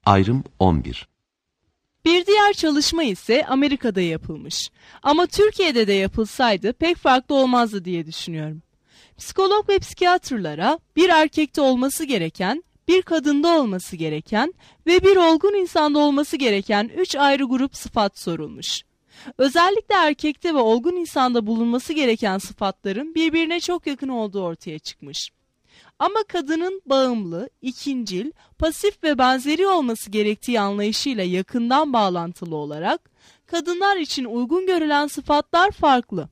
Ayrım 11. Bir diğer çalışma ise Amerika'da yapılmış. Ama Türkiye'de de yapılsaydı pek farklı olmazdı diye düşünüyorum. Psikolog ve psikiyatrlara bir erkekte olması gereken, bir kadında olması gereken ve bir olgun insanda olması gereken 3 ayrı grup sıfat sorulmuş. Özellikle erkekte ve olgun insanda bulunması gereken sıfatların birbirine çok yakın olduğu ortaya çıkmış. Ama kadının bağımlı, ikincil, pasif ve benzeri olması gerektiği anlayışıyla yakından bağlantılı olarak kadınlar için uygun görülen sıfatlar farklı.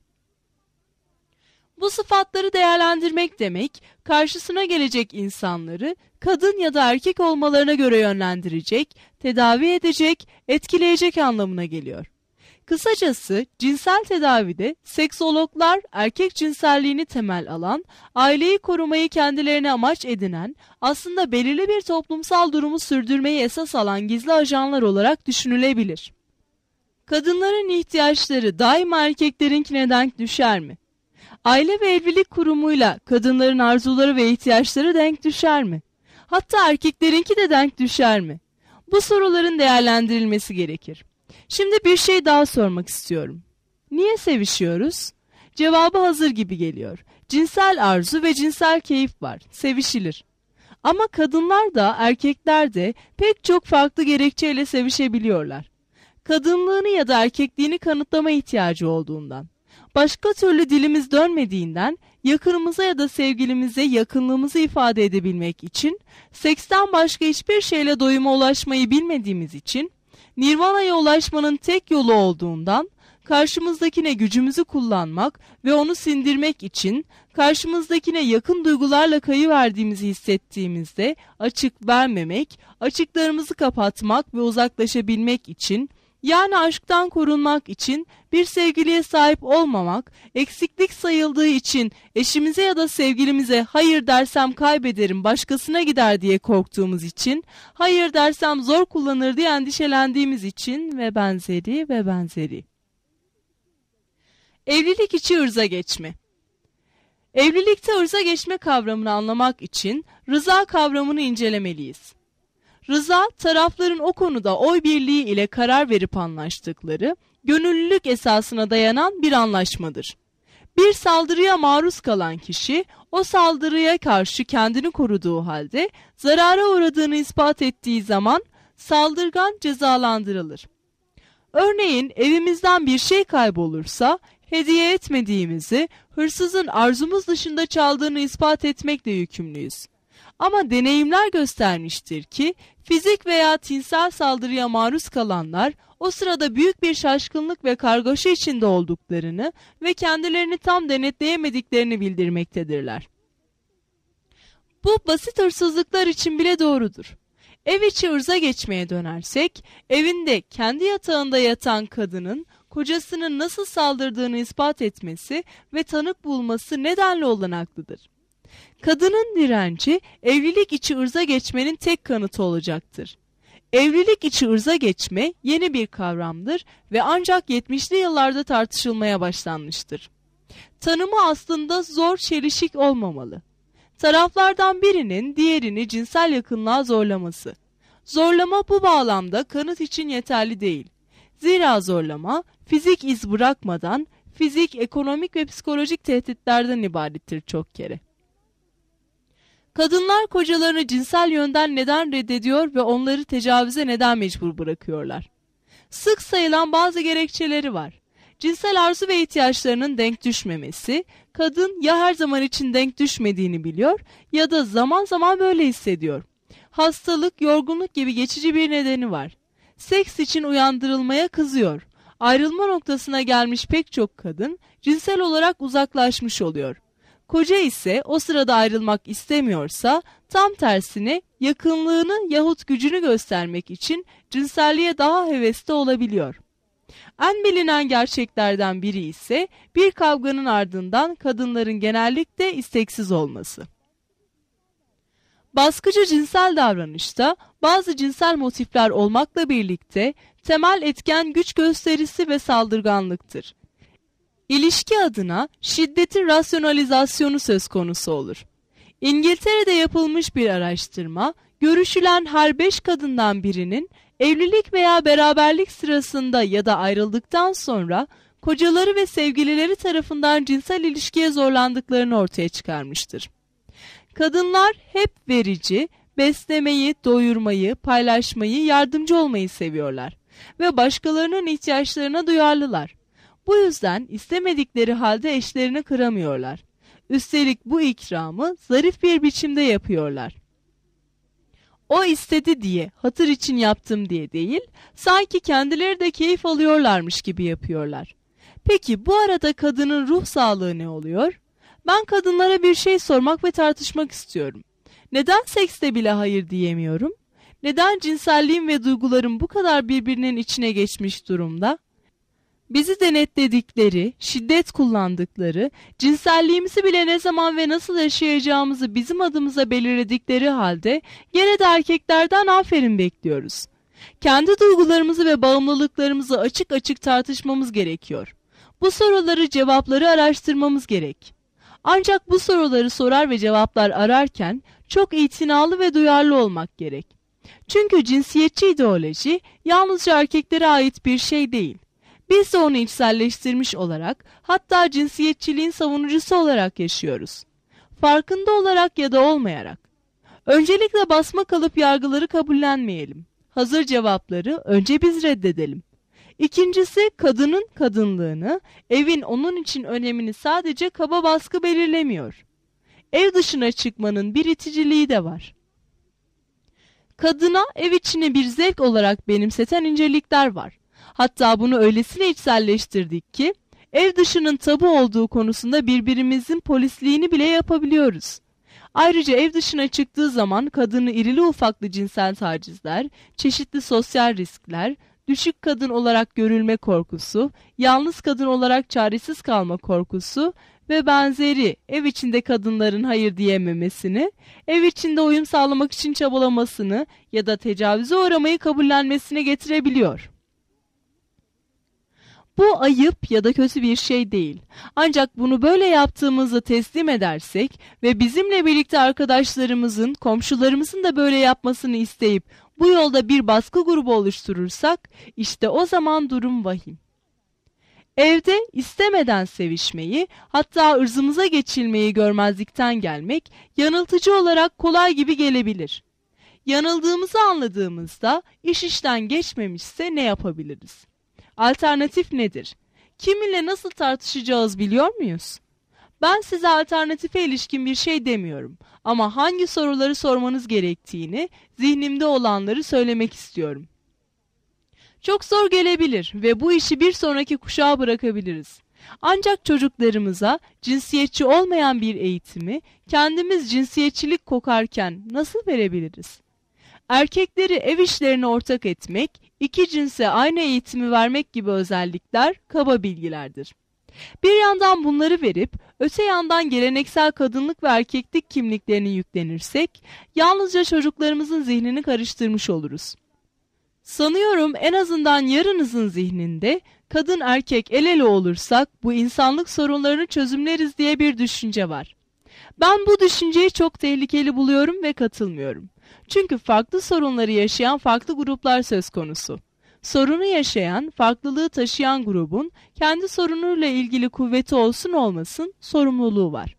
Bu sıfatları değerlendirmek demek, karşısına gelecek insanları kadın ya da erkek olmalarına göre yönlendirecek, tedavi edecek, etkileyecek anlamına geliyor. Kısacası cinsel tedavide seksologlar erkek cinselliğini temel alan, aileyi korumayı kendilerine amaç edinen, aslında belirli bir toplumsal durumu sürdürmeyi esas alan gizli ajanlar olarak düşünülebilir. Kadınların ihtiyaçları daima erkeklerinkine denk düşer mi? Aile ve evlilik kurumuyla kadınların arzuları ve ihtiyaçları denk düşer mi? Hatta erkeklerinki de denk düşer mi? Bu soruların değerlendirilmesi gerekir. Şimdi bir şey daha sormak istiyorum. Niye sevişiyoruz? Cevabı hazır gibi geliyor. Cinsel arzu ve cinsel keyif var, sevişilir. Ama kadınlar da erkekler de pek çok farklı gerekçeyle sevişebiliyorlar. Kadınlığını ya da erkekliğini kanıtlama ihtiyacı olduğundan. Başka türlü dilimiz dönmediğinden yakınımıza ya da sevgilimize yakınlığımızı ifade edebilmek için, seksten başka hiçbir şeyle doyuma ulaşmayı bilmediğimiz için, Nirvana'ya ulaşmanın tek yolu olduğundan, karşımızdakine gücümüzü kullanmak ve onu sindirmek için, karşımızdakine yakın duygularla kayıverdiğimizi hissettiğimizde açık vermemek, açıklarımızı kapatmak ve uzaklaşabilmek için, yani aşktan korunmak için bir sevgiliye sahip olmamak, eksiklik sayıldığı için eşimize ya da sevgilimize hayır dersem kaybederim, başkasına gider diye korktuğumuz için, hayır dersem zor kullanır diye endişelendiğimiz için ve benzeri ve benzeri. Evlilik içi ırza geçme. Evlilikte ırza geçme kavramını anlamak için rıza kavramını incelemeliyiz. Rıza, tarafların o konuda oy birliği ile karar verip anlaştıkları, gönüllülük esasına dayanan bir anlaşmadır. Bir saldırıya maruz kalan kişi, o saldırıya karşı kendini koruduğu halde, zarara uğradığını ispat ettiği zaman, saldırgan cezalandırılır. Örneğin evimizden bir şey kaybolursa, hediye etmediğimizi, hırsızın arzumuz dışında çaldığını ispat etmekle yükümlüyüz. Ama deneyimler göstermiştir ki fizik veya tinsel saldırıya maruz kalanlar o sırada büyük bir şaşkınlık ve kargaşa içinde olduklarını ve kendilerini tam denetleyemediklerini bildirmektedirler. Bu basit hırsızlıklar için bile doğrudur. Ev içi ırza geçmeye dönersek, evinde kendi yatağında yatan kadının kocasının nasıl saldırdığını ispat etmesi ve tanık bulması nedenle olanaklıdır. Kadının direnci evlilik içi ırza geçmenin tek kanıtı olacaktır. Evlilik içi ırza geçme yeni bir kavramdır ve ancak 70'li yıllarda tartışılmaya başlanmıştır. Tanımı aslında zor, çelişik olmamalı. Taraflardan birinin diğerini cinsel yakınlığa zorlaması. Zorlama bu bağlamda kanıt için yeterli değil. Zira zorlama fizik iz bırakmadan fizik, ekonomik ve psikolojik tehditlerden ibarettir çok kere. Kadınlar kocalarını cinsel yönden neden reddediyor ve onları tecavüze neden mecbur bırakıyorlar? Sık sayılan bazı gerekçeleri var. Cinsel arzu ve ihtiyaçlarının denk düşmemesi, kadın ya her zaman için denk düşmediğini biliyor ya da zaman zaman böyle hissediyor. Hastalık, yorgunluk gibi geçici bir nedeni var. Seks için uyandırılmaya kızıyor. Ayrılma noktasına gelmiş pek çok kadın cinsel olarak uzaklaşmış oluyor. Koca ise o sırada ayrılmak istemiyorsa tam tersine yakınlığını yahut gücünü göstermek için cinselliğe daha hevesli olabiliyor. En bilinen gerçeklerden biri ise bir kavganın ardından kadınların genellikle isteksiz olması. Baskıcı cinsel davranışta bazı cinsel motifler olmakla birlikte temel etken güç gösterisi ve saldırganlıktır. İlişki adına şiddetin rasyonalizasyonu söz konusu olur. İngiltere'de yapılmış bir araştırma, Görüşülen her 5 kadından birinin evlilik veya beraberlik sırasında ya da ayrıldıktan sonra kocaları ve sevgilileri tarafından cinsel ilişkiye zorlandıklarını ortaya çıkarmıştır. Kadınlar hep verici, beslemeyi, doyurmayı, paylaşmayı, yardımcı olmayı seviyorlar ve başkalarının ihtiyaçlarına duyarlılar. Bu yüzden istemedikleri halde eşlerini kıramıyorlar. Üstelik bu ikramı zarif bir biçimde yapıyorlar. O istedi diye, hatır için yaptım diye değil, sanki kendileri de keyif alıyorlarmış gibi yapıyorlar. Peki bu arada kadının ruh sağlığı ne oluyor? Ben kadınlara bir şey sormak ve tartışmak istiyorum. Neden sekste bile hayır diyemiyorum? Neden cinselliğim ve duygularım bu kadar birbirinin içine geçmiş durumda? Bizi denetledikleri, şiddet kullandıkları, cinselliğimizi bile ne zaman ve nasıl yaşayacağımızı bizim adımıza belirledikleri halde gene de erkeklerden aferin bekliyoruz. Kendi duygularımızı ve bağımlılıklarımızı açık açık tartışmamız gerekiyor. Bu soruları, cevapları araştırmamız gerek. Ancak bu soruları sorar ve cevaplar ararken çok itinalı ve duyarlı olmak gerek. Çünkü cinsiyetçi ideoloji yalnızca erkeklere ait bir şey değil. Biz de onu içselleştirmiş olarak, hatta cinsiyetçiliğin savunucusu olarak yaşıyoruz. Farkında olarak ya da olmayarak. Öncelikle basma kalıp yargıları kabullenmeyelim. Hazır cevapları önce biz reddedelim. İkincisi, kadının kadınlığını, evin onun için önemini sadece kaba baskı belirlemiyor. Ev dışına çıkmanın bir iticiliği de var. Kadına ev içini bir zevk olarak benimseten incelikler var. Hatta bunu öylesine içselleştirdik ki ev dışının tabu olduğu konusunda birbirimizin polisliğini bile yapabiliyoruz. Ayrıca ev dışına çıktığı zaman kadını irili ufaklı cinsel tacizler, çeşitli sosyal riskler, düşük kadın olarak görülme korkusu, yalnız kadın olarak çaresiz kalma korkusu ve benzeri ev içinde kadınların hayır diyememesini, ev içinde uyum sağlamak için çabalamasını ya da tecavüze uğramayı kabullenmesine getirebiliyor. Bu ayıp ya da kötü bir şey değil. Ancak bunu böyle yaptığımızı teslim edersek ve bizimle birlikte arkadaşlarımızın, komşularımızın da böyle yapmasını isteyip bu yolda bir baskı grubu oluşturursak, işte o zaman durum vahim. Evde istemeden sevişmeyi, hatta ırzımıza geçilmeyi görmezlikten gelmek yanıltıcı olarak kolay gibi gelebilir. Yanıldığımızı anladığımızda iş işten geçmemişse ne yapabiliriz? Alternatif nedir? Kiminle nasıl tartışacağız biliyor muyuz? Ben size alternatife ilişkin bir şey demiyorum ama hangi soruları sormanız gerektiğini, zihnimde olanları söylemek istiyorum. Çok zor gelebilir ve bu işi bir sonraki kuşağa bırakabiliriz. Ancak çocuklarımıza cinsiyetçi olmayan bir eğitimi kendimiz cinsiyetçilik kokarken nasıl verebiliriz? Erkekleri ev işlerine ortak etmek, iki cinse aynı eğitimi vermek gibi özellikler kaba bilgilerdir. Bir yandan bunları verip, öte yandan geleneksel kadınlık ve erkeklik kimliklerini yüklenirsek, yalnızca çocuklarımızın zihnini karıştırmış oluruz. Sanıyorum en azından yarınızın zihninde, kadın erkek el ele olursak bu insanlık sorunlarını çözümleriz diye bir düşünce var. Ben bu düşünceyi çok tehlikeli buluyorum ve katılmıyorum. Çünkü farklı sorunları yaşayan farklı gruplar söz konusu. Sorunu yaşayan, farklılığı taşıyan grubun kendi sorunuyla ilgili kuvveti olsun olmasın sorumluluğu var.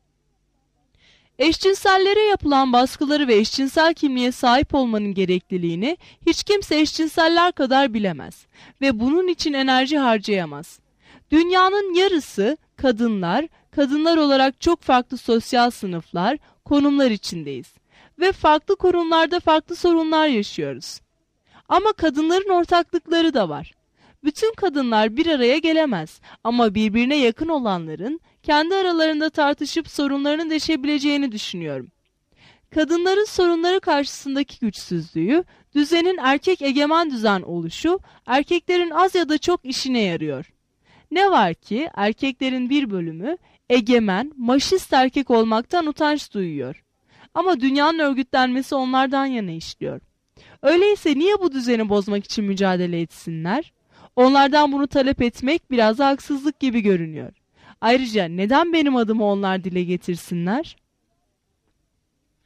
Eşcinsellere yapılan baskıları ve eşcinsel kimliğe sahip olmanın gerekliliğini hiç kimse eşcinseller kadar bilemez ve bunun için enerji harcayamaz. Dünyanın yarısı kadınlar, kadınlar olarak çok farklı sosyal sınıflar, konumlar içindeyiz ve farklı konumlarda farklı sorunlar yaşıyoruz. Ama kadınların ortaklıkları da var. Bütün kadınlar bir araya gelemez ama birbirine yakın olanların kendi aralarında tartışıp sorunlarını deşebileceğini düşünüyorum. Kadınların sorunları karşısındaki güçsüzlüğü, düzenin erkek egemen düzen oluşu, erkeklerin az ya da çok işine yarıyor. Ne var ki erkeklerin bir bölümü egemen, maşist erkek olmaktan utanç duyuyor. Ama dünyanın örgütlenmesi onlardan yana işliyor. Öyleyse niye bu düzeni bozmak için mücadele etsinler? Onlardan bunu talep etmek biraz da haksızlık gibi görünüyor. Ayrıca neden benim adımı onlar dile getirsinler?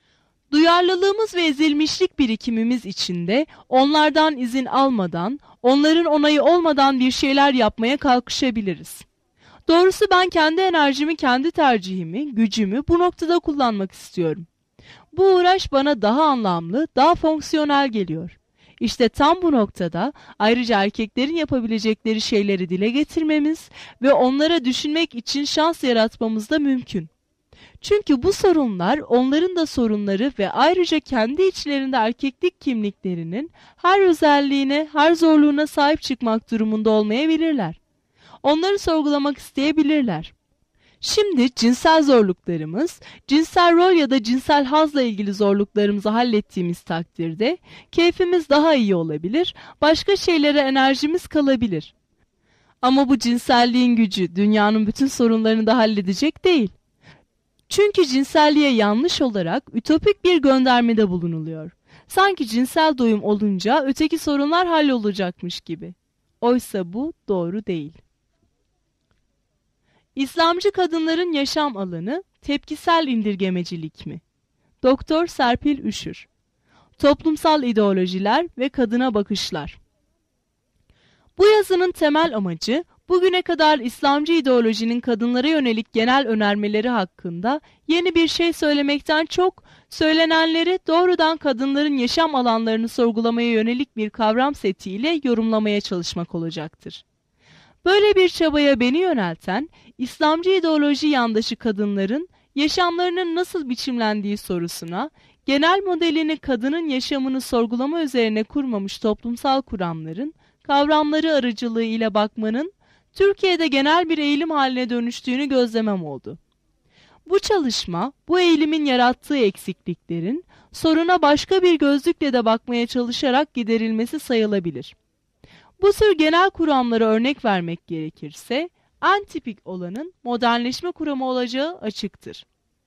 Duyarlılığımız ve ezilmişlik birikimimiz içinde onlardan izin almadan, onların onayı olmadan bir şeyler yapmaya kalkışabiliriz. Doğrusu ben kendi enerjimi, kendi tercihimi, gücümü bu noktada kullanmak istiyorum. Bu uğraş bana daha anlamlı, daha fonksiyonel geliyor. İşte tam bu noktada ayrıca erkeklerin yapabilecekleri şeyleri dile getirmemiz ve onlara düşünmek için şans yaratmamız da mümkün. Çünkü bu sorunlar onların da sorunları ve ayrıca kendi içlerinde erkeklik kimliklerinin her özelliğine, her zorluğuna sahip çıkmak durumunda olmayabilirler. Onları sorgulamak isteyebilirler. Şimdi cinsel zorluklarımız, cinsel rol ya da cinsel hazla ilgili zorluklarımızı hallettiğimiz takdirde keyfimiz daha iyi olabilir, başka şeylere enerjimiz kalabilir. Ama bu cinselliğin gücü dünyanın bütün sorunlarını da halledecek değil. Çünkü cinselliğe yanlış olarak ütopik bir göndermede bulunuluyor. Sanki cinsel doyum olunca öteki sorunlar hallolacakmış gibi. Oysa bu doğru değil. İslamcı kadınların yaşam alanı tepkisel indirgemecilik mi? Doktor Serpil Üşür. Toplumsal ideolojiler ve kadına bakışlar. Bu yazının temel amacı bugüne kadar İslamcı ideolojinin kadınlara yönelik genel önermeleri hakkında yeni bir şey söylemekten çok, söylenenleri doğrudan kadınların yaşam alanlarını sorgulamaya yönelik bir kavram setiyle yorumlamaya çalışmak olacaktır. Böyle bir çabaya beni yönelten, İslamcı ideoloji yandaşı kadınların yaşamlarının nasıl biçimlendiği sorusuna, genel modelini kadının yaşamını sorgulama üzerine kurmamış toplumsal kuramların, kavramları aracılığıyla bakmanın, Türkiye'de genel bir eğilim haline dönüştüğünü gözlemem oldu. Bu çalışma, bu eğilimin yarattığı eksikliklerin, soruna başka bir gözlükle de bakmaya çalışarak giderilmesi sayılabilir. Bu tür genel kuramlara örnek vermek gerekirse, en tipik olanın modernleşme kuramı olacağı açıktır.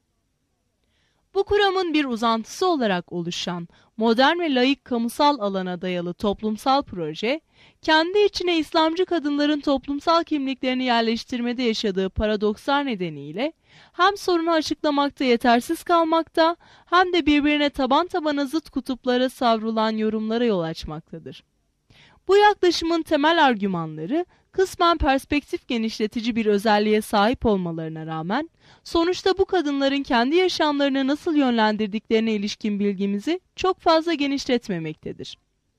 Bu kuramın bir uzantısı olarak oluşan modern ve laik kamusal alana dayalı toplumsal proje, kendi içine İslamcı kadınların toplumsal kimliklerini yerleştirmede yaşadığı paradokslar nedeniyle hem sorunu açıklamakta yetersiz kalmakta hem de birbirine taban tabana zıt kutuplara savrulan yorumlara yol açmaktadır. Bu yaklaşımın temel argümanları kısmen perspektif genişletici bir özelliğe sahip olmalarına rağmen sonuçta bu kadınların kendi yaşamlarını nasıl yönlendirdiklerine ilişkin bilgimizi çok fazla genişletmemektedir.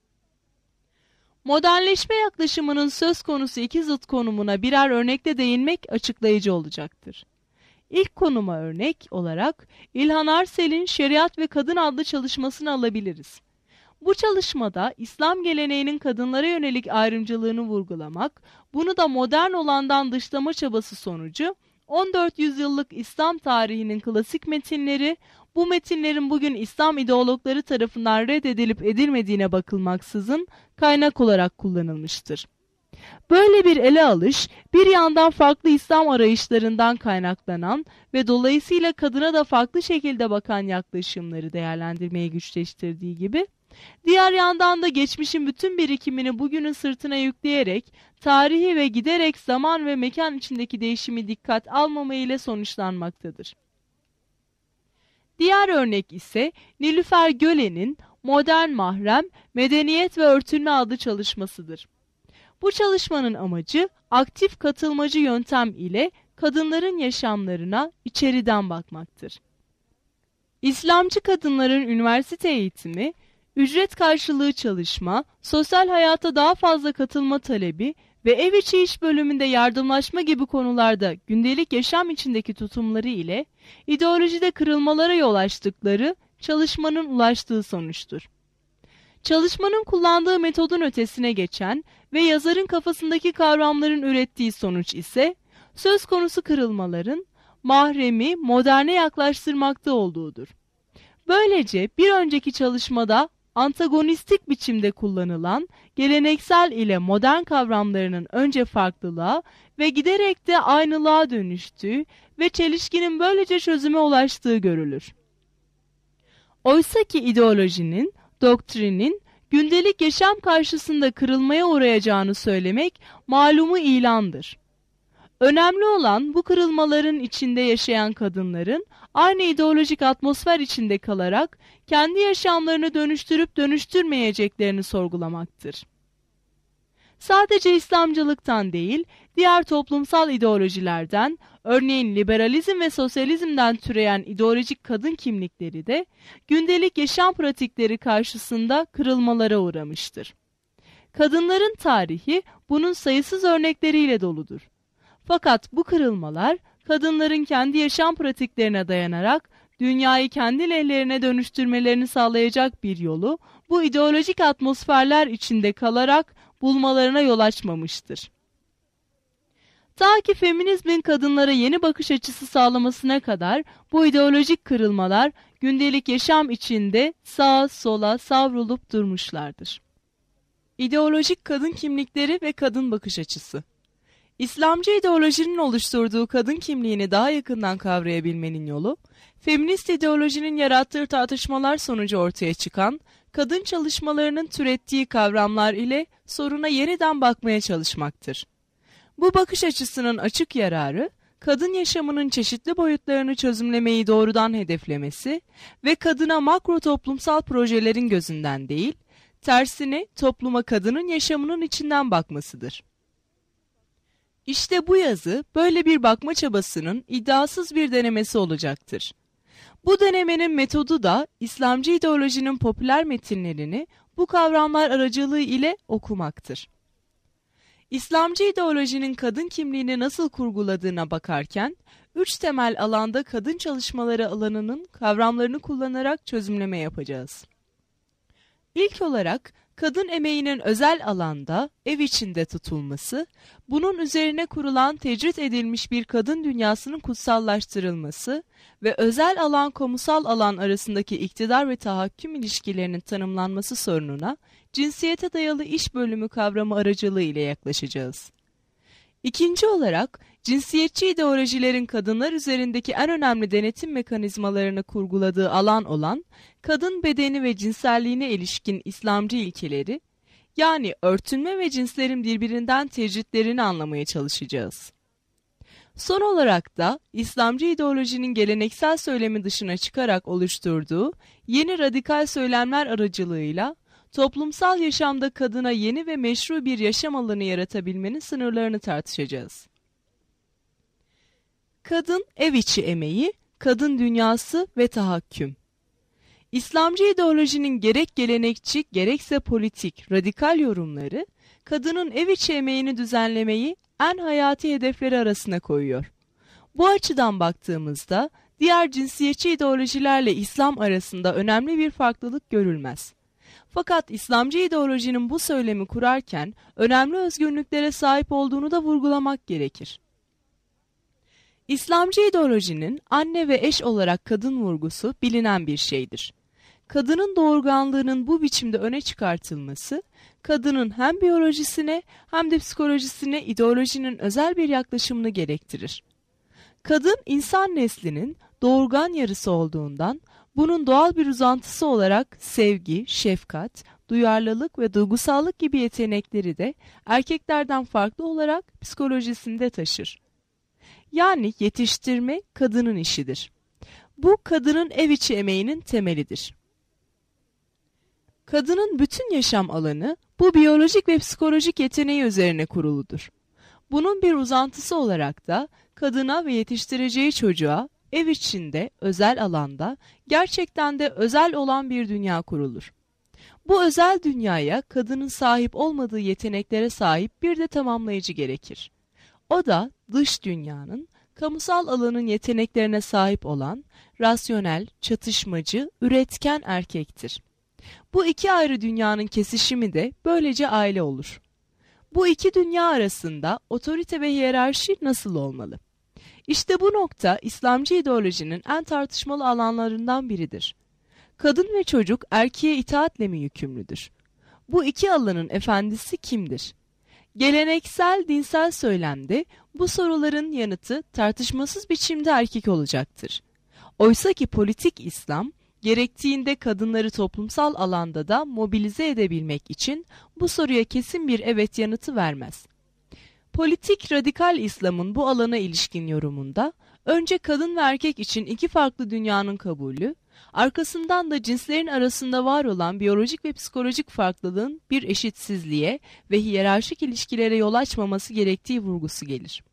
Modernleşme yaklaşımının söz konusu iki zıt konumuna birer örnekle değinmek açıklayıcı olacaktır. İlk konuma örnek olarak İlhan Arsel'in Şeriat ve Kadın adlı çalışmasını alabiliriz. Bu çalışmada İslam geleneğinin kadınlara yönelik ayrımcılığını vurgulamak, bunu da modern olandan dışlama çabası sonucu 14 yüzyıllık İslam tarihinin klasik metinleri, bu metinlerin bugün İslam ideologları tarafından reddedilip edilmediğine bakılmaksızın kaynak olarak kullanılmıştır. Böyle bir ele alış, bir yandan farklı İslam arayışlarından kaynaklanan ve dolayısıyla kadına da farklı şekilde bakan yaklaşımları değerlendirmeyi güçleştirdiği gibi, diğer yandan da geçmişin bütün birikimini bugünün sırtına yükleyerek, tarihi ve giderek zaman ve mekan içindeki değişimi dikkat almama ile sonuçlanmaktadır. Diğer örnek ise Nilüfer Gölen'in Modern Mahrem, Medeniyet ve Örtünme adlı çalışmasıdır. Bu çalışmanın amacı aktif katılmacı yöntem ile kadınların yaşamlarına içeriden bakmaktır. İslamcı kadınların üniversite eğitimi, ücret karşılığı çalışma, sosyal hayata daha fazla katılma talebi ve ev içi iş bölümünde yardımlaşma gibi konularda gündelik yaşam içindeki tutumları ile ideolojide kırılmalara yol açtıkları çalışmanın ulaştığı sonuçtur. Çalışmanın kullandığı metodun ötesine geçen ve yazarın kafasındaki kavramların ürettiği sonuç ise söz konusu kırılmaların mahremi moderne yaklaştırmakta olduğudur. Böylece bir önceki çalışmada antagonistik biçimde kullanılan geleneksel ile modern kavramlarının önce farklılığa ve giderek de aynılığa dönüştüğü ve çelişkinin böylece çözüme ulaştığı görülür. Oysaki ideolojinin, doktrinin gündelik yaşam karşısında kırılmaya uğrayacağını söylemek malumu ilandır. Önemli olan bu kırılmaların içinde yaşayan kadınların aynı ideolojik atmosfer içinde kalarak kendi yaşamlarını dönüştürüp dönüştürmeyeceklerini sorgulamaktır. Sadece İslamcılıktan değil, diğer toplumsal ideolojilerden, örneğin liberalizm ve sosyalizmden türeyen ideolojik kadın kimlikleri de gündelik yaşam pratikleri karşısında kırılmalara uğramıştır. Kadınların tarihi bunun sayısız örnekleriyle doludur. Fakat bu kırılmalar kadınların kendi yaşam pratiklerine dayanarak dünyayı kendi lehlerine dönüştürmelerini sağlayacak bir yolu bu ideolojik atmosferler içinde kalarak bulmalarına yol açmamıştır. Ta ki feminizmin kadınlara yeni bakış açısı sağlamasına kadar bu ideolojik kırılmalar gündelik yaşam içinde sağa sola savrulup durmuşlardır. İdeolojik kadın kimlikleri ve kadın bakış açısı. İslamcı ideolojinin oluşturduğu kadın kimliğini daha yakından kavrayabilmenin yolu, feminist ideolojinin yarattığı tartışmalar sonucu ortaya çıkan kadın çalışmalarının türettiği kavramlar ile soruna yeniden bakmaya çalışmaktır. Bu bakış açısının açık yararı, kadın yaşamının çeşitli boyutlarını çözümlemeyi doğrudan hedeflemesi ve kadına makro toplumsal projelerin gözünden değil, tersine topluma kadının yaşamının içinden bakmasıdır. İşte bu yazı böyle bir bakma çabasının iddiasız bir denemesi olacaktır. Bu denemenin metodu da İslamcı ideolojinin popüler metinlerini bu kavramlar aracılığı ile okumaktır. İslamcı ideolojinin kadın kimliğini nasıl kurguladığına bakarken, 3 temel alanda kadın çalışmaları alanının kavramlarını kullanarak çözümleme yapacağız. İlk olarak, kadın emeğinin özel alanda, ev içinde tutulması, bunun üzerine kurulan tecrit edilmiş bir kadın dünyasının kutsallaştırılması ve özel alan kamusal alan arasındaki iktidar ve tahakküm ilişkilerinin tanımlanması sorununa cinsiyete dayalı iş bölümü kavramı aracılığı ile yaklaşacağız. İkinci olarak, cinsiyetçi ideolojilerin kadınlar üzerindeki en önemli denetim mekanizmalarını kurguladığı alan olan kadın bedeni ve cinselliğine ilişkin İslamcı ilkeleri, yani örtünme ve cinslerin birbirinden tecritlerini anlamaya çalışacağız. Son olarak da İslamcı ideolojinin geleneksel söylemi dışına çıkarak oluşturduğu yeni radikal söylemler aracılığıyla toplumsal yaşamda kadına yeni ve meşru bir yaşam alanı yaratabilmenin sınırlarını tartışacağız. Kadın ev içi emeği, kadın dünyası ve tahakküm. İslamcı ideolojinin gerek gelenekçi gerekse politik radikal yorumları, kadının ev içi emeğini düzenlemeyi en hayati hedefleri arasına koyuyor. Bu açıdan baktığımızda diğer cinsiyetçi ideolojilerle İslam arasında önemli bir farklılık görülmez. Fakat İslamcı ideolojinin bu söylemi kurarken önemli özgürlüklere sahip olduğunu da vurgulamak gerekir. İslamcı ideolojinin anne ve eş olarak kadın vurgusu bilinen bir şeydir. Kadının doğurganlığının bu biçimde öne çıkartılması, kadının hem biyolojisine hem de psikolojisine ideolojinin özel bir yaklaşımını gerektirir. Kadın insan neslinin doğurgan yarısı olduğundan, bunun doğal bir uzantısı olarak sevgi, şefkat, duyarlılık ve duygusallık gibi yetenekleri de erkeklerden farklı olarak psikolojisinde taşır. Yani yetiştirme kadının işidir. Bu kadının ev içi emeğinin temelidir. Kadının bütün yaşam alanı bu biyolojik ve psikolojik yeteneği üzerine kuruludur. Bunun bir uzantısı olarak da kadına ve yetiştireceği çocuğa ev içinde, özel alanda, gerçekten de özel olan bir dünya kurulur. Bu özel dünyaya kadının sahip olmadığı yeteneklere sahip bir de tamamlayıcı gerekir. O da dış dünyanın, kamusal alanın yeteneklerine sahip olan, rasyonel, çatışmacı, üretken erkektir. Bu iki ayrı dünyanın kesişimi de böylece aile olur. Bu iki dünya arasında otorite ve hiyerarşi nasıl olmalı? İşte bu nokta İslamcı ideolojinin en tartışmalı alanlarından biridir. Kadın ve çocuk erkeğe itaatle mi yükümlüdür? Bu iki alanın efendisi kimdir? Geleneksel dinsel söylemde bu soruların yanıtı tartışmasız biçimde erkek olacaktır. Oysa ki politik İslam, gerektiğinde kadınları toplumsal alanda da mobilize edebilmek için bu soruya kesin bir evet yanıtı vermez. Politik radikal İslam'ın bu alana ilişkin yorumunda önce kadın ve erkek için iki farklı dünyanın kabulü, arkasından da cinslerin arasında var olan biyolojik ve psikolojik farklılığın bir eşitsizliğe ve hiyerarşik ilişkilere yol açmaması gerektiği vurgusu gelir.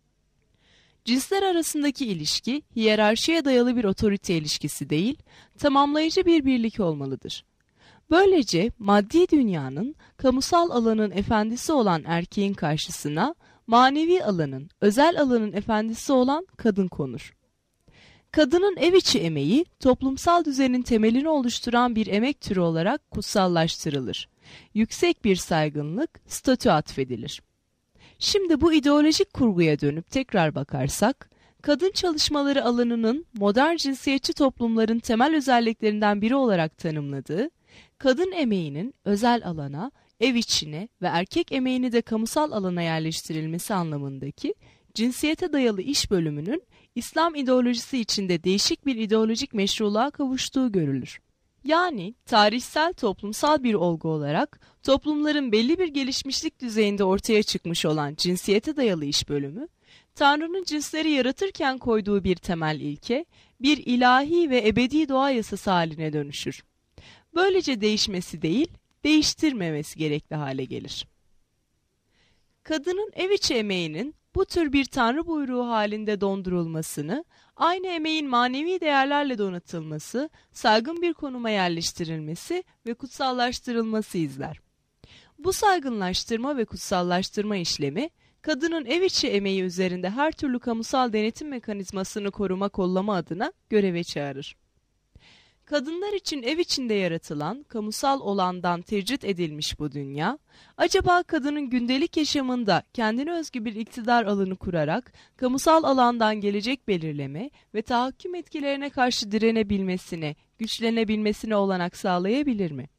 Cinsler arasındaki ilişki, hiyerarşiye dayalı bir otorite ilişkisi değil, tamamlayıcı bir birlik olmalıdır. Böylece maddi dünyanın, kamusal alanın efendisi olan erkeğin karşısına, manevi alanın, özel alanın efendisi olan kadın konur. Kadının ev içi emeği, toplumsal düzenin temelini oluşturan bir emek türü olarak kutsallaştırılır. Yüksek bir saygınlık, statü atfedilir. Şimdi bu ideolojik kurguya dönüp tekrar bakarsak, kadın çalışmaları alanının modern cinsiyetçi toplumların temel özelliklerinden biri olarak tanımladığı, kadın emeğinin özel alana, ev içine ve erkek emeğini de kamusal alana yerleştirilmesi anlamındaki cinsiyete dayalı iş bölümünün İslam ideolojisi içinde değişik bir ideolojik meşruluğa kavuştuğu görülür. Yani tarihsel toplumsal bir olgu olarak toplumların belli bir gelişmişlik düzeyinde ortaya çıkmış olan cinsiyete dayalı iş bölümü, Tanrı'nın cinsleri yaratırken koyduğu bir temel ilke, bir ilahi ve ebedi doğa yasası haline dönüşür. Böylece değişmesi değil, değiştirmemesi gerekli hale gelir. Kadının ev içi emeğinin bu tür bir tanrı buyruğu halinde dondurulmasını, aynı emeğin manevi değerlerle donatılması, saygın bir konuma yerleştirilmesi ve kutsallaştırılması izler. Bu saygınlaştırma ve kutsallaştırma işlemi, kadının ev içi emeği üzerinde her türlü kamusal denetim mekanizmasını koruma kollama adına göreve çağırır. Kadınlar için ev içinde yaratılan, kamusal olandan tecrit edilmiş bu dünya, acaba kadının gündelik yaşamında kendine özgü bir iktidar alanı kurarak, kamusal alandan gelecek belirleme ve tahakküm etkilerine karşı direnebilmesine, güçlenebilmesine olanak sağlayabilir mi?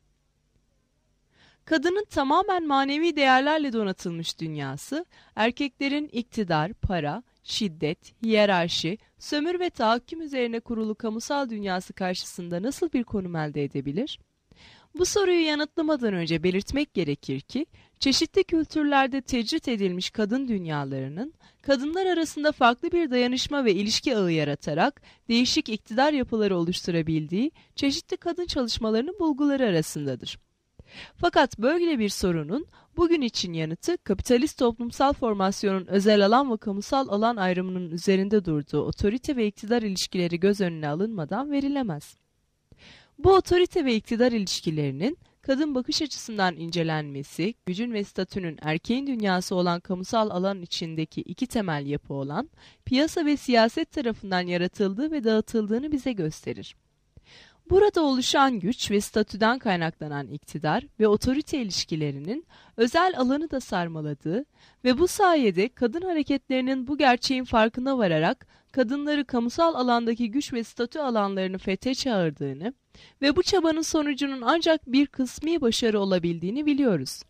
Kadının tamamen manevi değerlerle donatılmış dünyası, erkeklerin iktidar, para, şiddet, hiyerarşi, sömür ve tahakküm üzerine kurulu kamusal dünyası karşısında nasıl bir konum elde edebilir? Bu soruyu yanıtlamadan önce belirtmek gerekir ki, çeşitli kültürlerde tecrit edilmiş kadın dünyalarının, kadınlar arasında farklı bir dayanışma ve ilişki ağı yaratarak değişik iktidar yapıları oluşturabildiği çeşitli kadın çalışmalarının bulguları arasındadır. Fakat böyle bir sorunun bugün için yanıtı kapitalist toplumsal formasyonun özel alan ve kamusal alan ayrımının üzerinde durduğu otorite ve iktidar ilişkileri göz önüne alınmadan verilemez. Bu otorite ve iktidar ilişkilerinin kadın bakış açısından incelenmesi, gücün ve statünün erkeğin dünyası olan kamusal alan içindeki iki temel yapı olan piyasa ve siyaset tarafından yaratıldığı ve dağıtıldığını bize gösterir. Burada oluşan güç ve statüden kaynaklanan iktidar ve otorite ilişkilerinin özel alanı da sarmaladığı ve bu sayede kadın hareketlerinin bu gerçeğin farkına vararak kadınları kamusal alandaki güç ve statü alanlarını fethe çağırdığını ve bu çabanın sonucunun ancak bir kısmi başarı olabildiğini biliyoruz.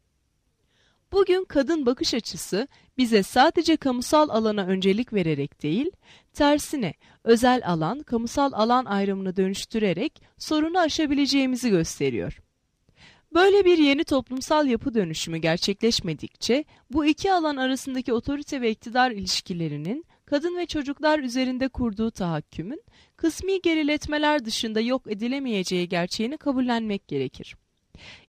Bugün kadın bakış açısı bize sadece kamusal alana öncelik vererek değil, tersine özel alan, kamusal alan ayrımını dönüştürerek sorunu aşabileceğimizi gösteriyor. Böyle bir yeni toplumsal yapı dönüşümü gerçekleşmedikçe bu iki alan arasındaki otorite ve iktidar ilişkilerinin kadın ve çocuklar üzerinde kurduğu tahakkümün kısmi geriletmeler dışında yok edilemeyeceği gerçeğini kabullenmek gerekir.